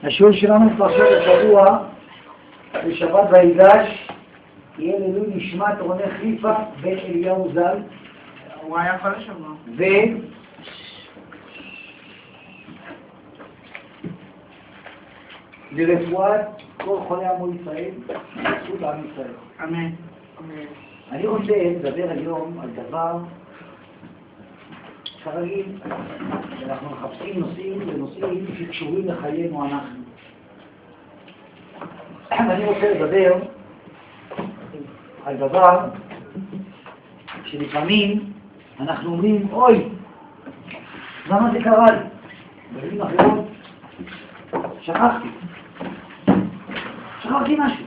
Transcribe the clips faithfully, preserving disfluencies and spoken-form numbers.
השיעור שלנו פרשת השבוע בשבת ויגש יהיה לעילוי נשמת רוני חיפה בן אליהו ז"ל. הוא היה כל השבוע. ו... לרפואת כל חולי עמו ישראל, זכות לעם ישראל. אמן. אני רוצה לדבר היום על דבר כרגיל, שאנחנו מחפשים נושאים ונושאים שקשורים לחיינו אנחנו. אני רוצה לדבר על דבר שלפעמים אנחנו אומרים, אוי, למה זה קרה לי? במילים אחרות, שכחתי. שכחתי משהו.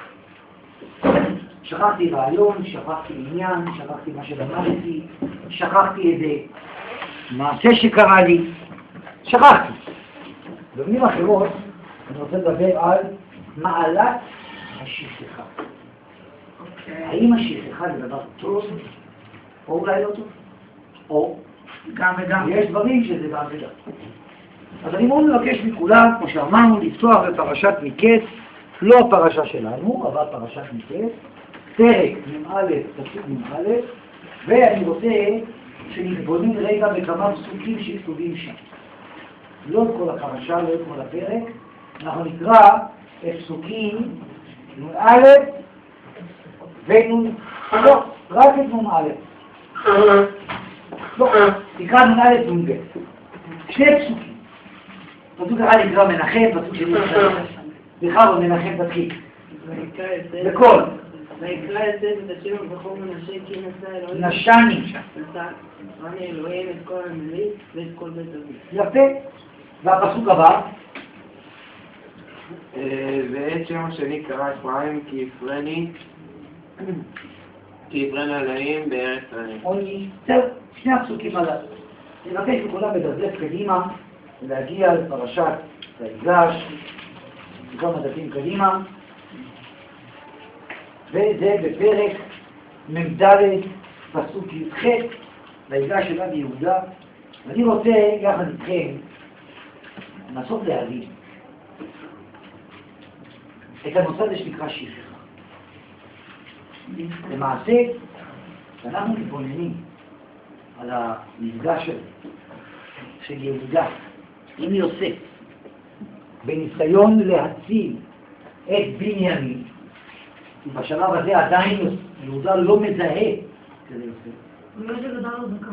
שכחתי רעיון, שכחתי עניין, שכחתי מה שלמדתי, שכחתי איזה מעשה שקרה לי, שכחתי. במילים אחרות, אני רוצה לדבר על מעלת השכחה. האם השכחה זה דבר טוב, או אולי לא טוב? או גם וגם. יש דברים שזה גם וגם. אז אני מאוד מבקש מכולם, כמו שאמרנו, לפתוח בפרשת מקץ, לא הפרשה שלנו, אבל פרשת מקץ, פרק מ"א, פסוק מ"א, ואני רוצה שנתבונן רגע בכמה פסוקים שכתובים שם. לא את כל הפרשה, לא את כל הפרק, אנחנו נקרא את פסוקים נ"א ונ"א, לא, רק את נ"א. לא, נקרא נ"א נ"ב. שני פסוקים. פסוק אחד נקרא מנחם, פסוק שני נקרא בכבוד מנחם תתחיל. בכל. ויקרא יוסף את השם הבכור מנשה כי נשא אלוהים. נשני. נשא רני אלוהים את כל עמלי ואת כל בית אבי. יפה. והפסוק הבא. ואת שם השני קרא אפרים כי יפרני כי יפרן עליים בארץ עניים. עוני. זהו, שני הפסוקים הללו. אני מבקש מכולם לדפדף קדימה ולהגיע לפרשת ויגש, כמה דפים קדימה, וזה בפרק מ"ד פסוק י"ח ויגש אליו יהודה. ואני רוצה יחד איתכם לנסות להבין את הנושא הזה שנקרא שכחה. למעשה, כשאנחנו מתבוננים על המפגש של יהודה עם יוסף בניסיון להציל את בנימין, ובשלב הזה עדיין יהודה לא מזהה כזה יוסף. ולא שגדל לו דקה.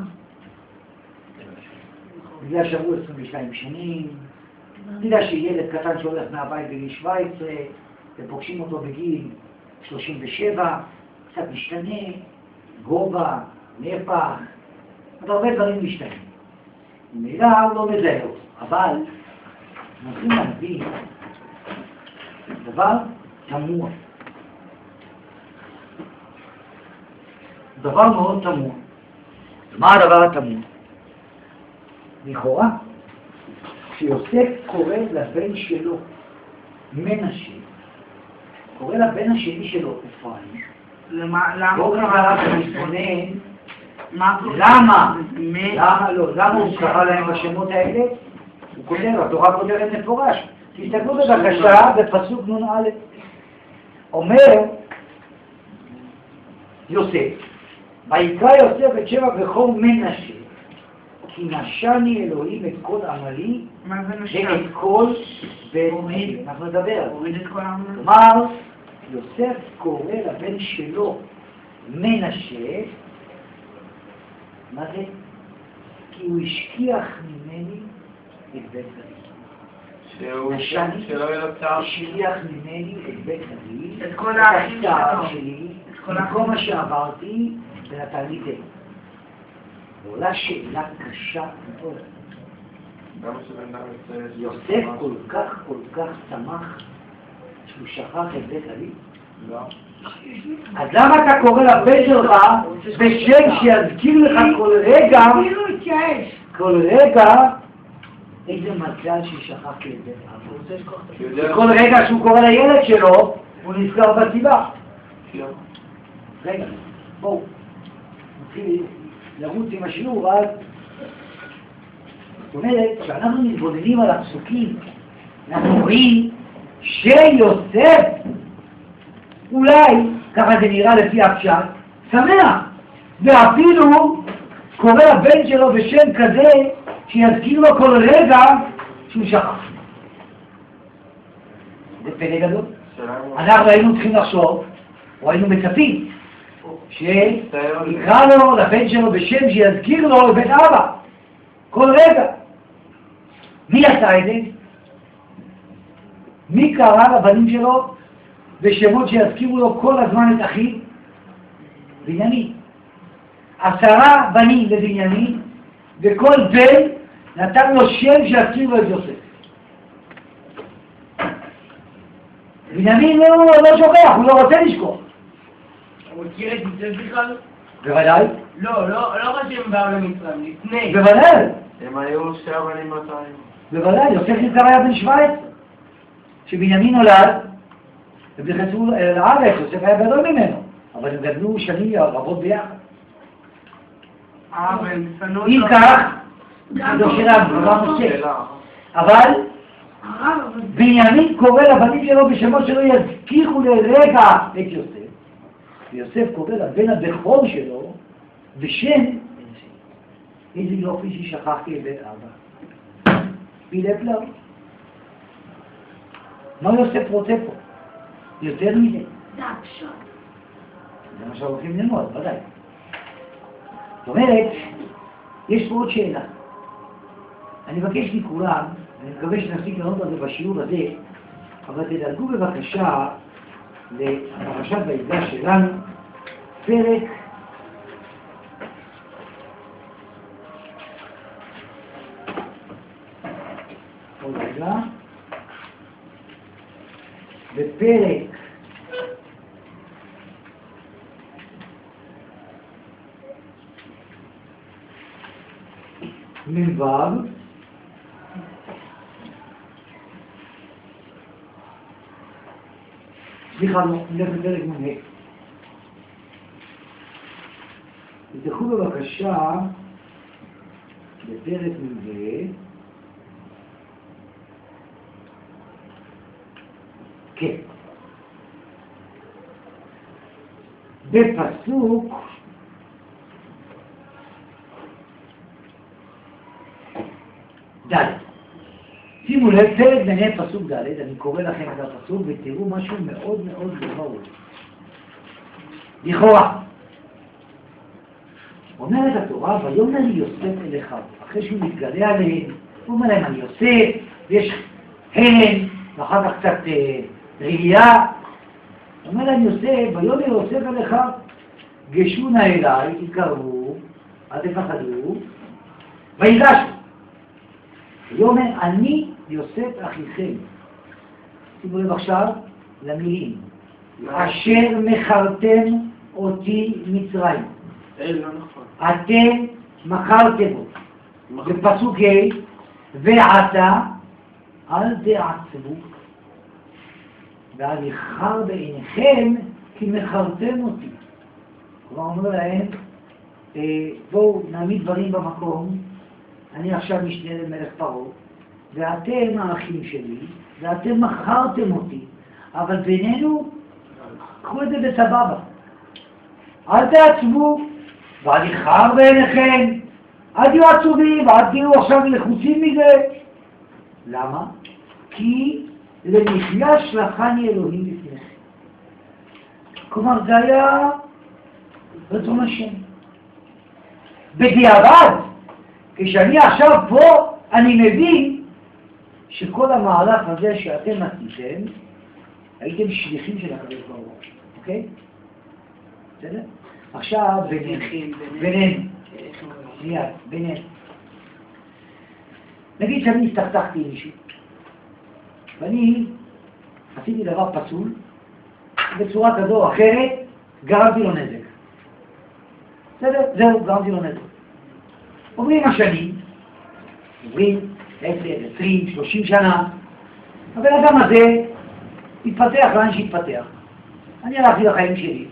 בגלל שעברו עשרים ושתיים שנים, בגלל שילד קטן שהולך מהבית בגיל שבע עשרה, ופוגשים אותו בגיל שלושים ושבע, קצת משתנה, גובה, נפח, עוד הרבה דברים משתנים. במילה הוא לא מזהה אותו, אבל נותנים להבין דבר תמוה. דבר מאוד תמוה. מה הדבר התמוה? לכאורה, כשיוסף קורא לבן שלו מנשה, קורא לבן השני שלו אפרים, למה לא הוא קרא קרא לה לה ולהתבונן, מה? למה? מ- למה לא? למה הוא קרא להם בשמות האלה? הוא כותב, התורה כותבת מפורש. תסתכלו בבקשה בפסוק נ"א. אומר יוסף, ויקרא יוסף את שם הבכור מנשה, כי נשני אלוהים את כל עמלי מה זה נשא? ואת כל בני. אנחנו נדבר. הוריד את כל העם. כלומר, יוסף קורא לבן שלו מנשה, מה זה? כי הוא השכיח ממני את בית אבי. שהוא נשני שלא יהיה לו צער. השכיח ממני את בית אבי, את כל האחים את הצער שלו. שלי, את כל את האחים כל מה שלו. שעברתי, ונתן לי די. ועולה שאלה קשה מאוד. למה שבן אדם יוצא... יוסף כל כך כל כך שמח שהוא שכח את בית אבי? לא. אז למה אתה קורא לבן שלך בשם שיזכיר לך כל רגע, כאילו התייאש. כל רגע, איזה מזל ששכחתי את בית אבי? וכל רגע שהוא קורא לילד שלו, הוא נזכר בסיבה. רגע, בואו, נתחיל לרוץ עם השיעור, אז זאת אומרת, כשאנחנו מתבוננים על הפסוקים אנחנו רואים שיוסף, אולי, ככה זה נראה לפי הפשט, שמח, ואפילו קורא לבן שלו בשם כזה שיזכיר לו כל רגע שהוא שכח. זה פלא גדול. אנחנו היינו צריכים לחשוב, או היינו מצפים, שיקרא לו לבן שלו בשם שיזכיר לו לבן אבא כל רגע. מי עשה את זה? מי קרא לבנים שלו בשמות שיזכירו לו כל הזמן את אחיו? בנימין. עשרה בנים לבנימין, וכל בן נתן לו שם שיזכיר לו את יוסף. בנימין הוא לא שוכח, הוא לא רוצה לשכוח. הוא מכיר את יוסף בכלל? בוודאי. לא, לא רק שהם באו למצרים, לפני. בוודאי. הם היו שתי הבנים מאתיים. בוודאי, יוסף נזכר היה בן שבע עשרה. כשבנימין נולד, הם נכנסו לארץ, יוסף היה גדול ממנו, אבל הם גדלו שנים רבות ביחד. אה, והם שנאו אם אותו. כך, זו שאלה, זה לא נושא. אבל בנימין קורא לבנים שלו בשמות שלו יזכירו לרגע את יוסף, ויוסף קורא לבן הבכור שלו בשם איזה יופי ששכחתי את בית אבא. פילפ לו. מה יוסף רוצה פה? יותר מזה. זה הפשוט. זה מה שהולכים ללמוד, ודאי. זאת אומרת, יש פה עוד שאלה. אני מבקש מכולם, אני מקווה שנספיק ללמוד על זה בשיעור הזה, אבל תדלגו בבקשה לפרשת ויגש שלנו, פרק עוד רגע, בפרק מלבב, סליחה, נלך לפרק מ"ה. תלכו בבקשה לפרק מ"ה. כן. בפסוק ד'. שימו לב, פרק מ"ה פסוק ד', אני קורא לכם את הפסוק ותראו משהו מאוד מאוד ברור. לכאורה, אומרת התורה, ויאמר יוסף אל אחיו, אחרי שהוא מתגלה עליהם, הוא אומר להם, אני יוסף, ויש הלם, ואחר כך קצת ראייה. אומר להם יוסף, ויאמר יוסף אל אחיו, גשו נא אליי, תתקרבו, אל תפחדו, ויגשו. ויאמר, אני יוסף אחיכם. שימו לב עכשיו למילים, אשר מכרתם אותי מצרים. אה, לא נכון. אתם מכרתם אותי. בפסוק ה' ועתה אל תעצבו ואל יכר בעיניכם כי מכרתם אותי. כלומר אומר להם, בואו נעמיד דברים במקום, אני עכשיו משנה למלך פרעה, ואתם האחים שלי, ואתם מכרתם אותי, אבל בינינו, קחו את זה בסבבה. אל תעצבו, ואל יכר בעיניכם, אל תהיו עצובים, ואל תהיו עכשיו לחוצים מזה. למה? כי למחיה שלחני אלוהים לפניכם. כלומר, זה היה רצון השם. בדיעבד, כשאני עכשיו פה, אני מבין שכל המהלך הזה שאתם עשיתם, הייתם שליחים של הקדוש ברוך הוא, אוקיי? בסדר? עכשיו, בינינו, בינינו, שנייה, בינינו. נגיד שאני הסתכסכתי עם מישהו, ואני עשיתי דבר פסול, בצורה כזו או אחרת, גרמתי לו נזק. בסדר? זהו, גרמתי לו נזק. עוברים השנים, עוברים עשר, עשרים, שלושים שנה, הבן אדם הזה התפתח לאן שהתפתח. אני הלכתי לחיים שלי,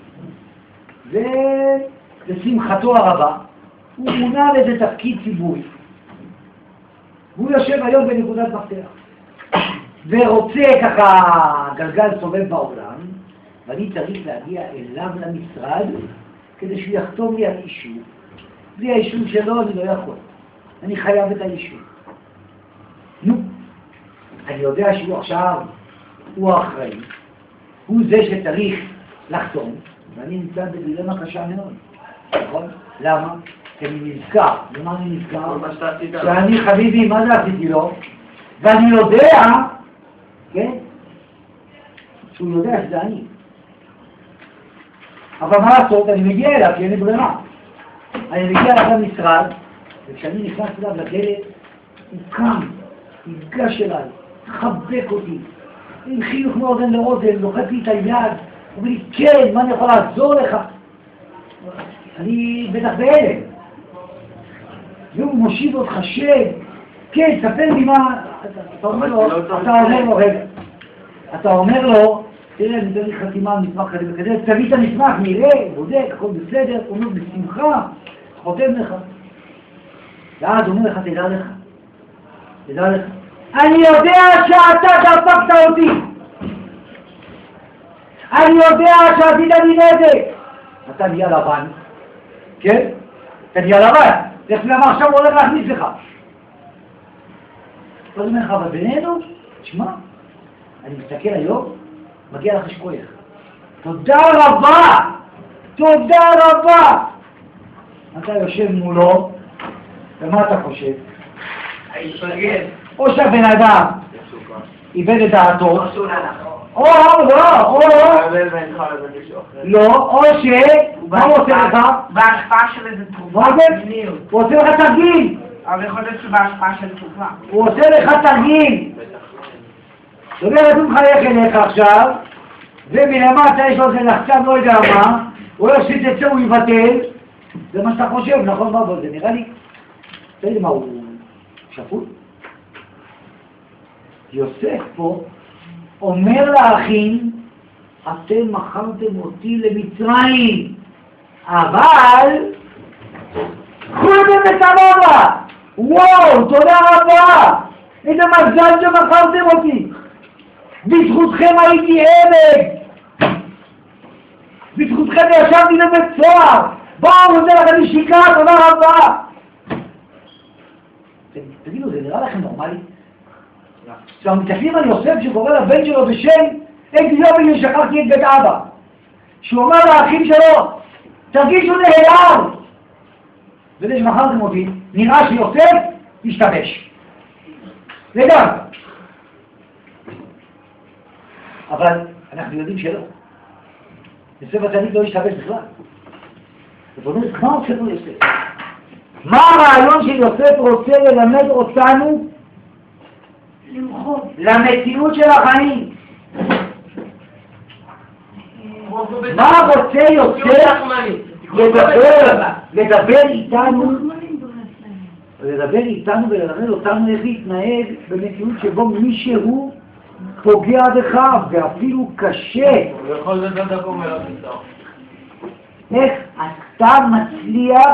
ולשמחתו הרבה, הוא מונה לאיזה תפקיד ציבורי. והוא יושב היום בנקודת מפתח. ורוצה ככה גלגל סובב בעולם, ואני צריך להגיע אליו למשרד כדי שהוא יחתום לי על אישור. בלי האישור שלו אני לא יכול. אני חייב את האישור. נו, אני יודע שהוא עכשיו, הוא האחראי, הוא זה שצריך לחתום, ואני נמצא בדילמה קשה מאוד. נכון? למה? כי אני נזכר. למה אני נזכר? שאני חביבי, מה זה עשיתי לו? ואני יודע, כן? שהוא יודע שזה אני. אבל מה לעשות? אני מגיע אליו, כי אין לי ברירה. אני מגיע אליו למשרד, וכשאני נכנס אליו לדלת, הוא קם, ניגש אליי, חבק אותי, עם חיוך מאוזן לאוזן, לוחץ לי את היד, הוא אומר לי, כן, מה אני יכול לעזור לך? אני בטח בהלם. והוא מושיב אותך שם, כן, ספר לי מה... אתה אומר לו, אתה אומר לו, רגע, אתה אומר לו, תראה, אני אתן לי חתימה על מסמך כזה וכזה, תביא את המסמך, נראה, בודק, הכל בסדר, הוא אומר, בשמחה, חותם לך. ואז הוא אומר לך, תדע לך, תדע לך, אני יודע שאתה דפקת אותי, אני יודע שעשית לי נזק. אתה נהיה לבן, כן? אתה נהיה לבן, איך למה עכשיו הוא הולך להכניס לך? אז אומר לך, אבל בינינו, תשמע, אני מסתכל היום, מגיע לך שכוח. תודה רבה! תודה רבה! אתה יושב מולו, ומה אתה חושב? או שהבן אדם איבד את דעתו, או לא, או לא, או ש... מה הוא עושה לך? בהשפעה של איזה תרופה. מה זה? הוא עושה לך תרגיל! אבל יכול להיות שבהשפעה של תרופה. הוא עושה לך תרגיל! זאת אומרת, הוא מחייך אליך עכשיו, ומלמטה יש לו איזה לחצן, לא יודע מה, הוא לא שתצא, הוא יבטל, זה מה שאתה חושב, נכון? מה בוא, זה נראה לי? אתה יודע מה, הוא שפוט? יוסף פה אומר לאחים, אתם מכרתם אותי למצרים, אבל קחו את המורה! וואו, תודה רבה! איזה מזל שמכרתם אותי! בזכותכם הייתי עבד! בזכותכם ישבתי לבית סוהר! בואו, נותן לכם נשיקה, תודה רבה! תגידו, זה נראה לכם נורמלי? עכשיו, מתקנים על יוסף שקורא לבן שלו בשם אין יובל ששכחתי את בית אבא, שהוא אומר לאחים שלו, תרגישו נהדר! וזה שמכרתם אותי, נראה שיוסף ישתבש. לגמרי. אבל אנחנו יודעים שלא. יוסף הצדיק לא ישתבש בכלל. זאת אומרת, מה עושה פה יוסף? מה הרעיון של יוסף רוצה ללמד אותנו? למציאות של החיים. מה רוצה יוסף לדבר איתנו? לדבר איתנו וללמד אותנו איך להתנהג במציאות שבו מישהו פוגע בך ואפילו קשה. איך אתה מצליח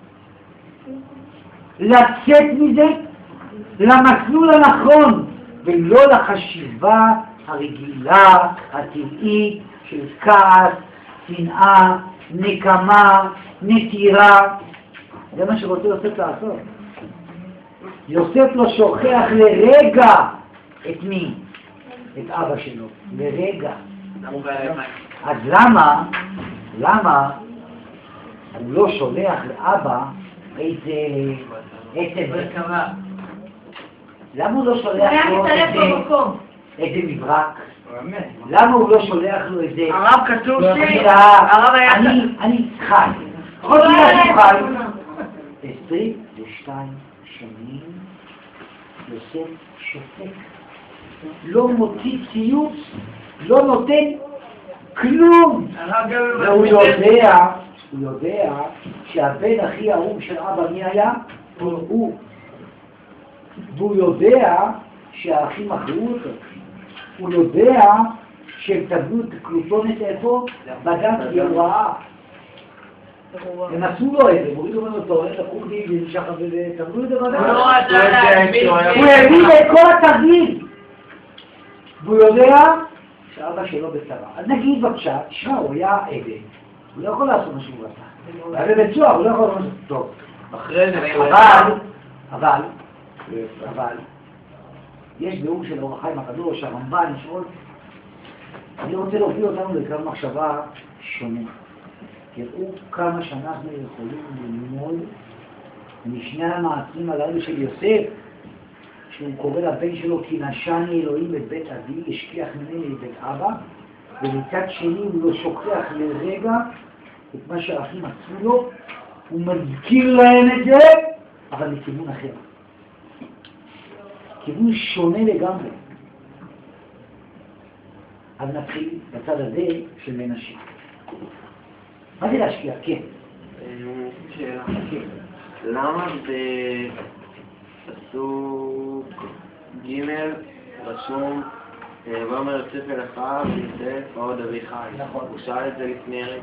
לצאת מזה למסלול הנכון ולא לחשיבה הרגילה, הטבעית של כעס, שנאה, נקמה, נטירה. זה מה שרוצה יוסף לעשות. יוסף לא שוכח לרגע את מי? את אבא שלו. לרגע. אז למה, למה הוא לא שולח לאבא איזה עצב בקרה? למה הוא לא שולח לו איזה מברק? למה הוא לא שולח לו איזה... הרב כתוב ש... הרב היה... אני חי. עוד מילה שהוא חי. עשרים ושתיים שנים יוסף שותק. לא מוציא ציוץ, לא נותן כלום. והוא יודע, הוא יודע שהבן הכי אהוב של אבא מי היה? הוא. והוא יודע שהאחים אחרו אותו. הוא יודע שהם תבלו את קלוטונת איפה? בגן יראה. הם עשו לו את זה, מורידו ממנו אותו, הם לקחו לי ושחר ותבלו את זה בגן. הוא הביא את כל התרגיל. והוא יודע שאבא שלו בצרה. אז נגיד בבקשה, תשמע, הוא היה עבד, הוא לא יכול לעשות משהו רצה. הוא היה בבית סוהר, הוא לא יכול לעשות משהו טוב. אחרי זה, אבל, אבל, אבל, יש ביאור של אור החיים הקדוש, הרמב"ן, לשאול, אני רוצה להוביל אותנו לקראת מחשבה שונה. תראו כמה שאנחנו יכולים ללמוד משני המעשים הללו של יוסף, שהוא קורא לבן שלו כי נשני אלוהים את בית אבי, השכיח ממני את בית אבא, ומצד שני הוא לא שוכח לרגע את מה שהאחים עשו לו, הוא מזכיר להם את זה, אבל לכיוון אחר. כיוון שונה לגמרי. אז נתחיל בצד הזה של מנשה. מה זה להשקיע? כן. שאלה. למה בפסוק ג' רשום ואומר יוסף אל אחיו ויוסף ועוד אבי חי? נכון. הוא שאל את זה לפני רגע.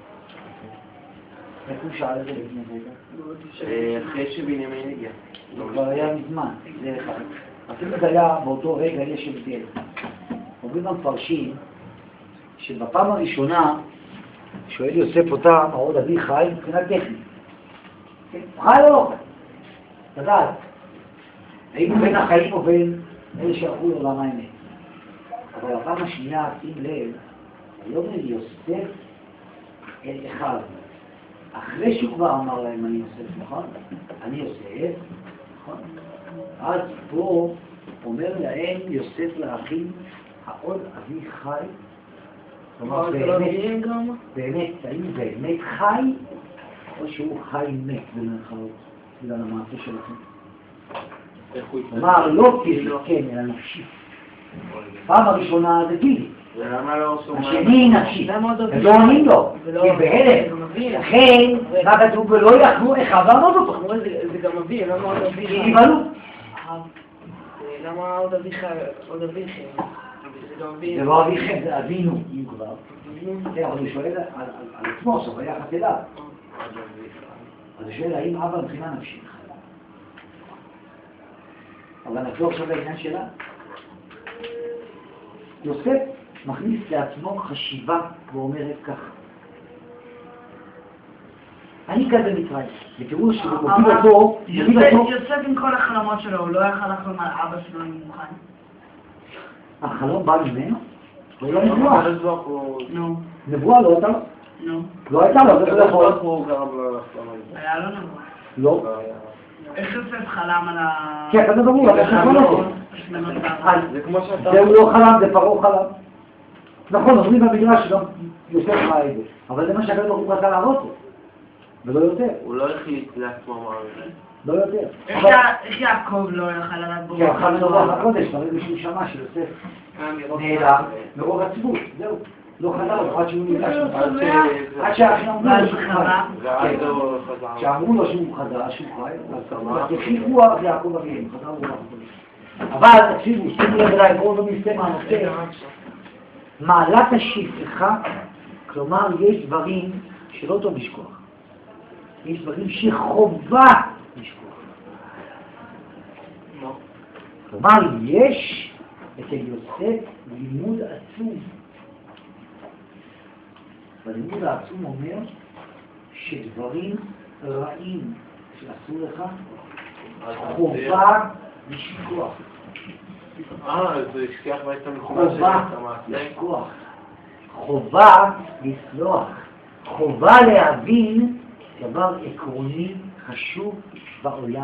איך הוא שאל את זה לפני רגע? אחרי שבנימין הגיע. זה כבר היה מזמן, זה אחד. אפילו זה היה באותו רגע יש הבדל. אומרים המפרשים שבפעם הראשונה שואל יוסף אותם, עוד אבי חי מבחינה טכנית. חי או לא חי? לדעת. האם הוא בין החיים או בין אלה שהלכו לעולם האמת. אבל בפעם השנייה, שים לב, היום יוסף אל אחד. אחרי שהוא כבר אמר להם אני יוסף, נכון? אני יוסף, נכון? אז פה אומר להם יוסף לאחים, העוד אבי חי, כלומר באמת, באמת, האם באמת חי, או שהוא חי מת במרכאות, בגלל המעשה שלכם. כלומר, לא פיזית, כן, אלא נפשית. פעם הראשונה זה פיזית. ולמה לא עושים? השני נפשית. הם לא עונים לו, כי בהלם. לכן, מה כתוב ולא יכלו אחד לעמוד אותו. זה גם אבי, למה עוד אבי כי נבהלו. למה עוד אביך, עוד אביך? זה לא אביכם, זה אבינו, אם כבר. כן, אבל הוא שואל על עצמו, שוב, היה יחס אליו. אז הוא שואל, האם אבא מבחינה נפשית? אבל נחזור עכשיו לעניין שלה. יוסף מכניס לעצמו חשיבה ואומרת כך. אני כזה מצרים, ותראו שהוא מוביל אותו, יוסף עם כל החלומות שלו, הוא לא יכל לחלום על אבא שלו אם מוכן. החלום בא ממנו? זה לא נבואה. נו. נבואה לא הייתה לו. נו. לא הייתה לו, זה לא יכול. היה לו נבואה. לא. איך יוסף חלם על ה... כן, אתה ברור, אתה חלם אותו. זה כמו שאתה... זה הוא לא חלם, זה פרעה חלם. נכון, אומרים במדרש שגם יוסף ראה את זה. אבל זה מה שהקדוש ברוך הוא רצה להראות לו. ולא יותר. הוא לא החליט לעצמו מה זה. לא יותר. איך יעקב לא יכל עליו בו? כי אכל נורא בקודש, הרי מישהו שמע שיוסף נעלם מרוב עצבות, זהו. לא חזר לו, עד שהוא נפגש. עד שהאחים אמרו לו שהוא חי. כשאמרו לו שהוא חזר, שהוא חי, אז יחיחו אז יעקב אביהם, חזר לו בקודש. אבל תקשיבו, שימו לב אליי, בואו לא נסתם מהנושא. מעלת השפחה, כלומר יש דברים שלא טוב לשכוח. יש דברים שחובה לשכוח. כלומר, יש אצל יוסף לימוד עצום. והלימוד העצום אומר שדברים רעים שעשו לך, חובה לשכוח. אה, אז הוא השכיח בעצם חובה לשכוח. חובה לסלוח. חובה להבין דבר עקרוני חשוב בעולם.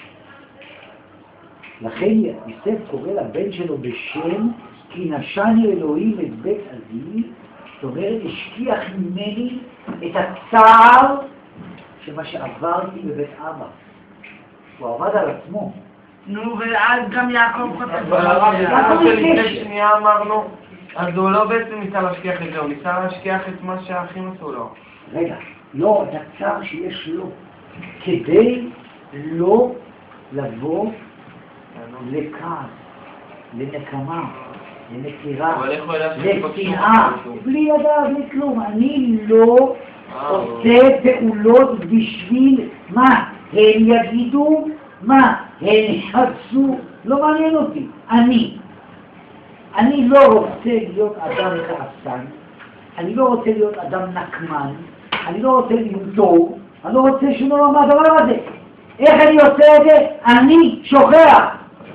לכן יוסף קורא לבן שלו בשם כי נשני אלוהים את בית אבי, זאת אומרת, השכיח ממני את הצער שמה שעברתי בבית אבא. הוא עבד על עצמו. נו, ואז גם יעקב חוטף. אבל הרב, זה לפני שנייה אמרנו, אז הוא לא בעצם ניסה להשכיח את זה, הוא ניסה להשכיח את מה שהאחים עשו לו. רגע, לא, את הצער שיש לו, כדי לא לבוא לכעס, לנקמה, למכירה, לשנאה, בלי ידע, בלי כלום. אני לא עושה פעולות בשביל מה? הם יגידו, מה? הם יחפשו, לא מעניין אותי, אני. אני לא רוצה להיות אדם כעסן, אני לא רוצה להיות אדם נקמן, אני לא רוצה להיות טוב, אני לא רוצה שום דבר מהדבר הזה. איך אני עושה את זה? אני שוכח.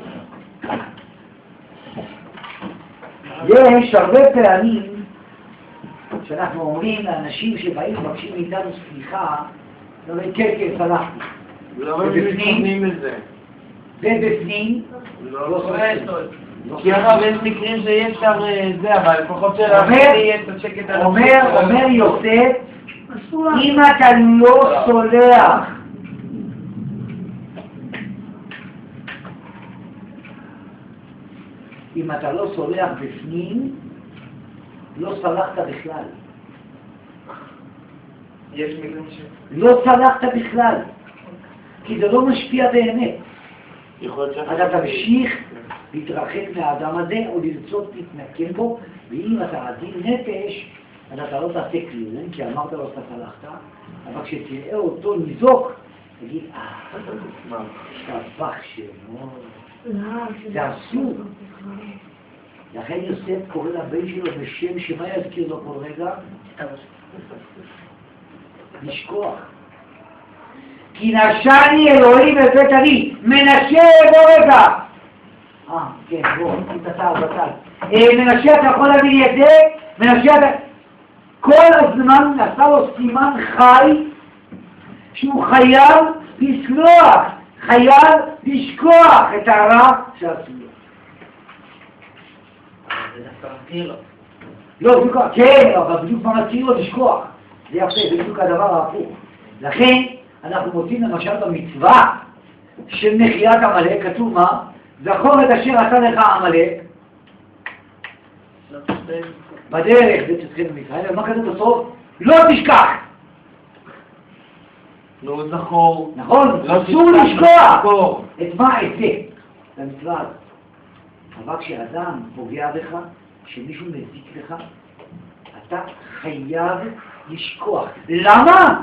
יש הרבה פעמים שאנחנו אומרים לאנשים שבאים מבקשים מאיתנו סליחה, אומרים כן כן סלחתי. לא מתכוונים לזה. ובפנים לא סלחתי. כי הרב יש מקרים שאי אפשר זה, אבל לפחות שלאחרי יהיה את השקט על אומר, אומר יוסף, אם אתה לא סולח, אם אתה לא סולח בפנים, לא סלחת בכלל. יש מקרים ש... לא סלחת בכלל, כי זה לא משפיע באמת. אז אתה תמשיך להתרחק מהאדם הזה או לרצות להתנקם בו, ואם אתה עדין נפש, אז אתה לא תעשה כלום, כי אמרת לו שאתה סלחת, אבל כשתראה אותו ניזוק, תגיד, אה, שבח שלו, זה אסור. לכן יוסף קורא לבן שלו בשם שמה יזכיר לו כל רגע? לשכוח. כי נשני אלוהים בבית אבי, מנשה בוא רגע. אה, כן, בוא, תתעצר בצד. מנשה, אתה יכול להביא לי את זה? מנשה, אתה... כל הזמן נעשה לו סימן חי, שהוא חייב לסלוח, חייב לשכוח את הרע שעשו לו. זה דווקא מזכיר לו. לא, בדיוק, כן, אבל בדיוק מה מזכיר לו לשכוח. זה יפה, בדיוק הדבר ההפוך. לכן, אנחנו מוצאים למשל במצווה של מחיית עמלק, כתוב מה? זכור את אשר עשה לך עמלק בדרך, זה שצריכים במצרים, ומה כתוב בסוף? לא תשכח! לא זכור. נכון? אסור לשכוח! את מה? את זה. במצווה הזאת. אבל כשאדם פוגע בך, כשמישהו מזיק לך, אתה חייב לשכוח. למה?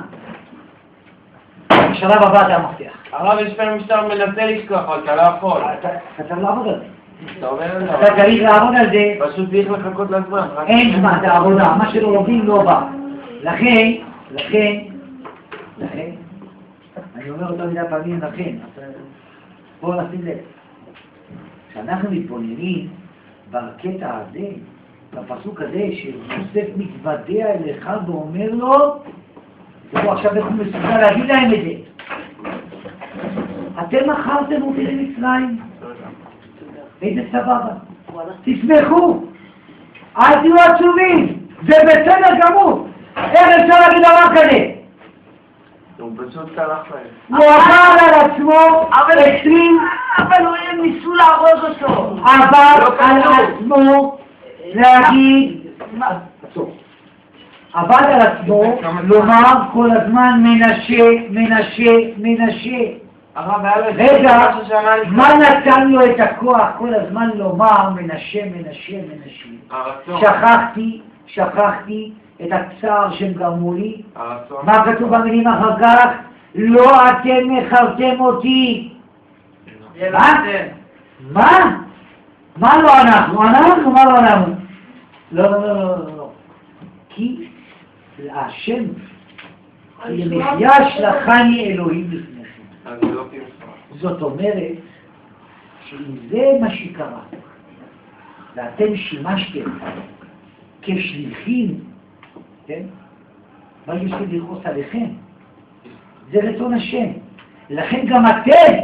בשלב הבא זה המפתח. הרב, יש פעמים שאתה מנסה לשכוח, אבל אתה לא יכול. אתה צריך לעבוד על זה. אתה אומר על זה. אתה צריך לעבוד על זה. פשוט צריך לחכות לזמן. אין זמן, זה עבודה. מה שלא לומדים לא בא. לכן, לכן, לכן, אני אומר אותו מידה פעמים לכן. בואו נשים לב. כשאנחנו מתבוננים בקטע הזה, בפסוק הזה, שיוסף מתוודע אליך ואומר לו, תראו עכשיו איך הוא מסוגל להגיד להם את זה. אתם מכרתם אותי למצרים. איזה סבבה. תשמחו. אל תהיו עצומים. זה בסדר גמור. איך אפשר להגיד דבר כזה? הוא פשוט סלח להם. הוא עבר על עצמו עשרים, אבל הם ניסו להרוג אותו. עבר על עצמו להגיד, עבד על עצמו לומר כל הזמן מנשה, מנשה, מנשה. רגע, מה נתן לו את הכוח כל הזמן לומר מנשה, מנשה, מנשה? שכחתי, שכחתי את הצער שהם גרמו לי. מה כתוב במילים אחר כך? לא אתם מכרתם אותי. מה? מה? מה לא אנחנו? אנחנו? מה לא אנחנו? לא, לא, לא, לא, לא. כי השם, למחיה שלחני אלוהים לפניכם. זאת אומרת, שאם זה מה שקרה, ואתם שימשתם כשליחים, כן? מה יש לי לרחוס עליכם? זה רצון השם. לכן גם אתם,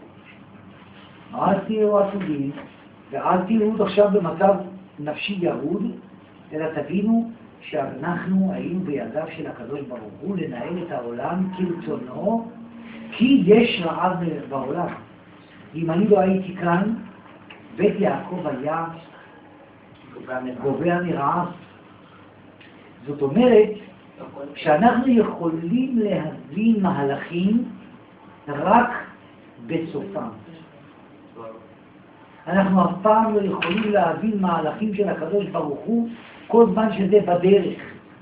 אל תהיו עצובים, ואל תהיו עכשיו במצב נפשי ירוד, אלא תבינו שאנחנו היינו בידיו של הקדוש ברוך הוא לנהל את העולם כרצונו, כי יש רעב בעולם. אם אני לא הייתי כאן, בית יעקב היה גובע מרעב. זאת אומרת, שאנחנו יכולים להבין מהלכים רק בסופם. אנחנו אף פעם לא יכולים להבין מהלכים של הקדוש ברוך הוא כל זמן שזה בדרך.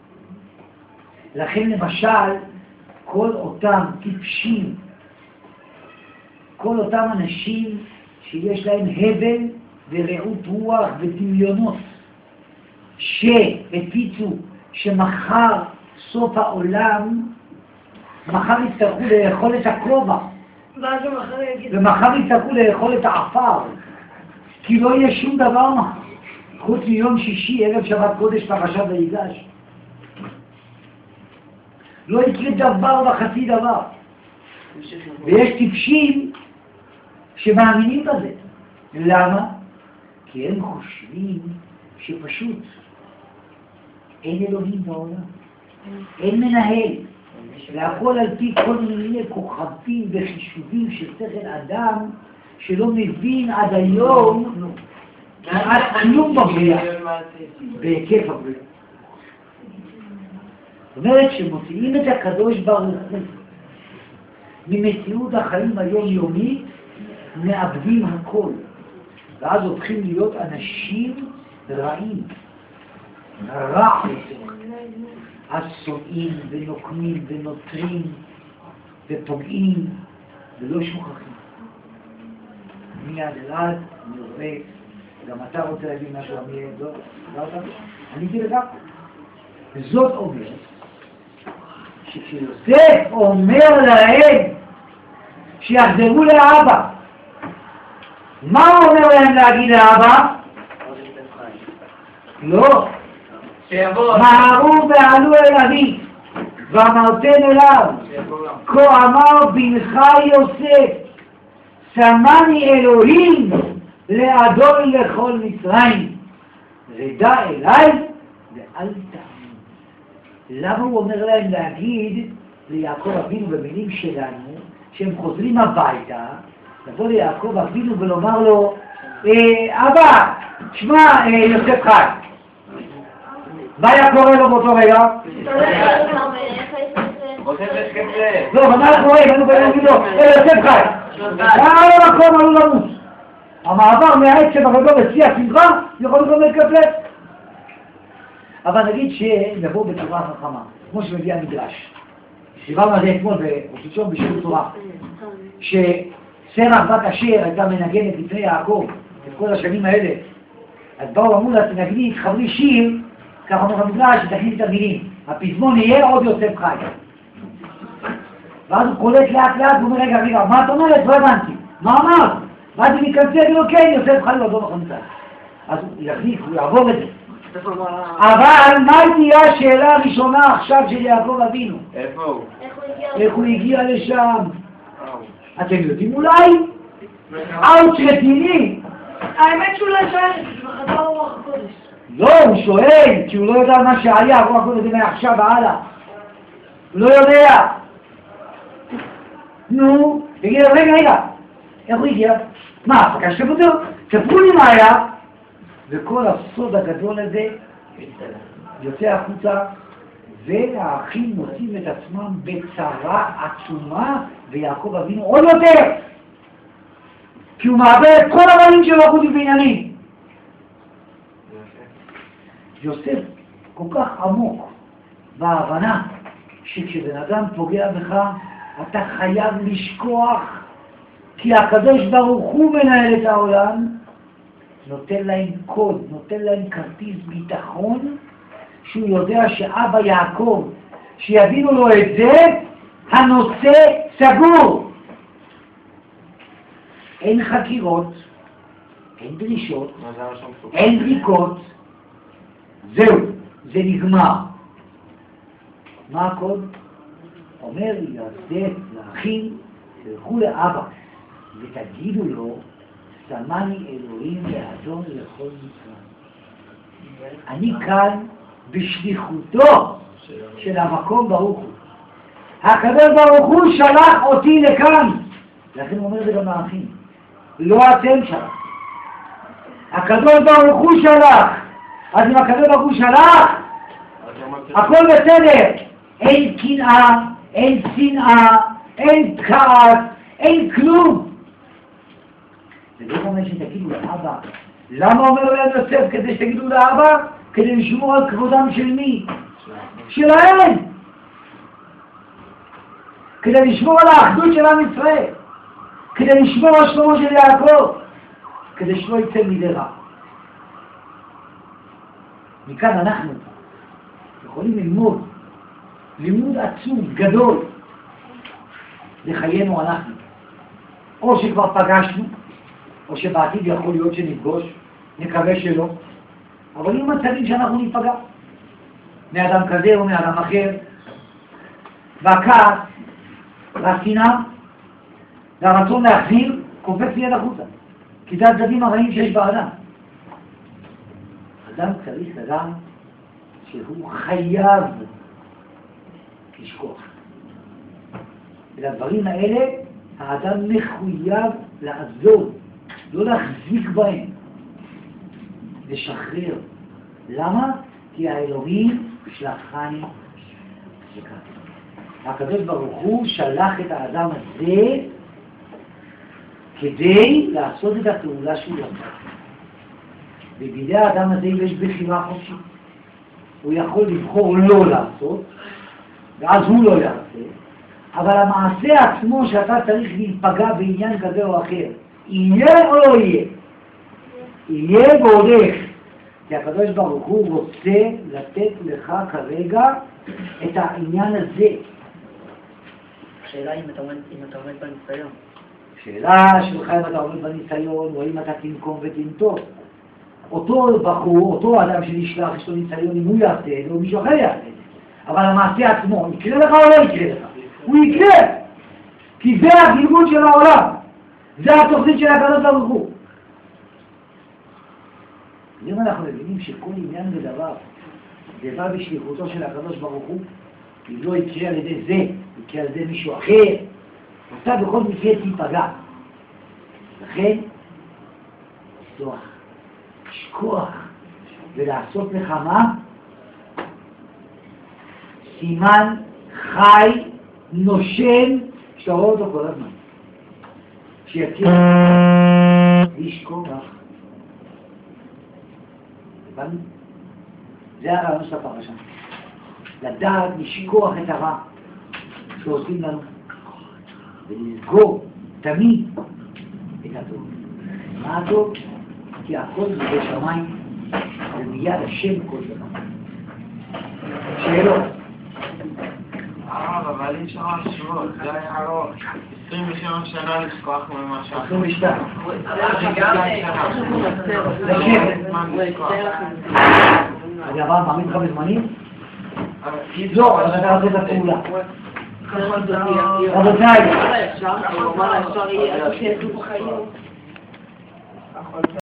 לכן למשל, כל אותם טיפשים, כל אותם אנשים שיש להם הבל, ורעות רוח ודמיונות שהפיצו שמחר סוף העולם, מחר יצטרכו לאכול את הכובע, ואז הוא מחר יגיד... ומחר יצטרכו לאכול את העפר, כי לא יהיה שום דבר מחר, חוץ מיום שישי, ערב שבת קודש, פרשת ויגש. לא יקרה דבר וחצי דבר. ויש טיפשים שמאמינים בזה. למה? כי הם חושבים שפשוט אין אלוהים בעולם, אין מנהל, והכל על פי כל מיני כוכבים וחישובים של שכל אדם שלא מבין עד היום כמעט כלום בבריאה, בהיקף הבריאה. זאת אומרת שמוציאים את הקדוש ברוך הוא ממציאות החיים היומיומית, מאבדים הכל, ואז הופכים להיות אנשים רעים, רע יותר, אז שונאים ונוקמים ונותרים ופוגעים ולא שוכחים. מיד אלעד, אני רואה, גם אתה רוצה להגיד משהו, אני לא, לא אתה? אני אגיד לך, וזאת אומרת שכשיוסף אומר להם שיחזרו לאבא, מה הוא אומר להם להגיד לאבא? לא. מהרו ועלו אל אבי ואמרתם אליו, כה אמר בנך יוסף, שמני אלוהים לאדון לכל מצרים, רדע אליי ואל תאמין. למה הוא אומר להם להגיד ליעקב אבינו במילים שלנו, שהם חוזרים הביתה, לבוא ליעקב אבינו ולומר לו, אבא, שמע, יוסף חי. מה היה קורה לו באותו רגע? לא, אבל מה קורה? היינו באים להגיד לו, יוסף חי. מה לא מקום עלו למות? המעבר מהעצב הגדול לשיא השמחה יכול גם להתקפלט. אבל נגיד שנבוא בצורה חכמה, כמו שמביאה מדרש. דיברנו על זה אתמול ושלשום בשיעור תורה, שסרח בת אשר הייתה מנגנת לפני יעקב את כל השנים האלה, אז באו אמרו לה, תנגני, תחברי שיר, כך אומר המדרש, שתכניס את המילים, הפזמון יהיה עוד יוסף חי. ואז הוא קולט לאט לאט ואומר, רגע, רגע, מה את אומרת? לא הבנתי. מה אמרת? ואז היא מתכנסה ולא כן, יוסף חי לא דום החמצה. אז הוא יחליק, הוא יעבור את זה. אבל מה תהיה השאלה הראשונה עכשיו של יעקב אבינו? איפה הוא? איך הוא הגיע לשם? אתם יודעים אולי? אאוץ' רציני. האמת שהוא לא שואל, זה בחדר רוח הקודש. לא, הוא שואל, כי הוא לא יודע מה שהיה, רוח הקודש זה מעכשיו והלאה. הוא לא יודע. נו, תגיד, רגע, רגע, איך הוא הגיע? מה, פגשתם אותו? תפרו לי מה היה. וכל הסוד הגדול הזה יוצא החוצה, והאחים מוצאים את עצמם בצרה עצומה, ויעקב אבינו עוד יותר, כי הוא מעבר את כל הבנים שלו חוץ בעניינים. יוסף כל כך עמוק בהבנה שכשבן אדם פוגע בך אתה חייב לשכוח, כי הקדוש ברוך הוא מנהל את העולם, נותן להם קוד, נותן להם כרטיס ביטחון, שהוא יודע שאבא יעקב, שיבינו לו את זה, הנושא סגור. אין חקירות, אין דרישות, אין בדיקות, זהו, זה נגמר. מה הקוד? אומר יוסף לאחים, תלכו לאבא ותגידו לו, שמני אלוהים לאדון לכל מצרים. אני כאן בשליחותו של המקום ברוך הוא. הקדוש ברוך הוא שלח אותי לכאן. לכן הוא אומר את זה גם לאחים. לא אתם שלח. הקדוש ברוך הוא שלח. אז אם הקדוש ברוך הוא שלח, הכל בסדר. אין קנאה, אין שנאה, אין כעס, אין כלום. זה לא אומר שתגידו לאבא. למה אומר להם יוסף? כדי שתגידו לאבא? כדי לשמור על כבודם של מי? שלהם! כדי לשמור על האחדות של עם ישראל. כדי לשמור על שלומו של יעקב. כדי שלא יצא מדי רע. מכאן אנחנו יכולים ללמוד, לימוד עצום, גדול, לחיינו אנחנו. או שכבר פגשנו, או שבעתיד יכול להיות שנפגוש, נקווה שלא, אבל יהיו מצבים שאנחנו ניפגע, מאדם כזה או מאדם אחר, והכעס, והשנאה, והרצון להחזיר, קופץ ליד החוצה, כי זה הצדדים הרעים שיש באדם. אדם צריך לדעת שהוא חייב לשכוח. ולדברים האלה האדם מחויב לעזוב, לא להחזיק בהם, לשחרר. למה? כי האלוהים שלחני לכאן. הקדוש ברוך הוא שלח את האדם הזה כדי לעשות את הפעולה שהוא למד. ובידי האדם הזה יש בחירה חופשית. הוא יכול לבחור לא לעשות, ואז הוא לא יעשה, אבל המעשה עצמו שאתה צריך להיפגע בעניין כזה או אחר, יהיה או לא יהיה? יהיה והולך. כי הקדוש ברוך הוא רוצה לתת לך כרגע את העניין הזה. השאלה אם אתה עומד, אם אתה עומד בניסיון. שאלה שלך אם אתה עומד בניסיון, או אם אתה תנקום ותנטוב. אותו בחור, אותו אדם שנשלח, יש לו ניסיון, אם הוא יעשה את זה, או מישהו אחר יעשה את זה. אבל המעשה עצמו, יקרה לך או לא יקרה לך? הוא יקרה! כי זה הגלגול של העולם. זה התוכנית של הקדוש ברוך הוא. אם אנחנו מבינים שכל עניין ודבר, זה בא בשליחותו של הקדוש ברוך הוא, אם לא יקרה על ידי זה, יקרה על ידי מישהו אחר, אתה בכל מקרה תיפגע. לכן, לסלוח, לשכוח, ולעשות לך מה? סימן חי, נושם, שאתה רואה אותו כל הזמן. שיכיר, לשכוח. הבנו? זה הרעיון של הפרשה. לדעת לשכוח את הרע שעושים לנו, ולסגור תמיד את הטוב. מה הטוב? כי הכל זה בשמיים, ומיד השם כל דבר. שאלות. הרב, אבל אי אפשר להשוות, זה היה ארוך. עשרים ושבע שנה לשכוח ממה שאנחנו. עשרים ושתיים. אני עבר מאמין לך בזמנים? לא, אבל אתה עושה את הפעולה. רבותיי.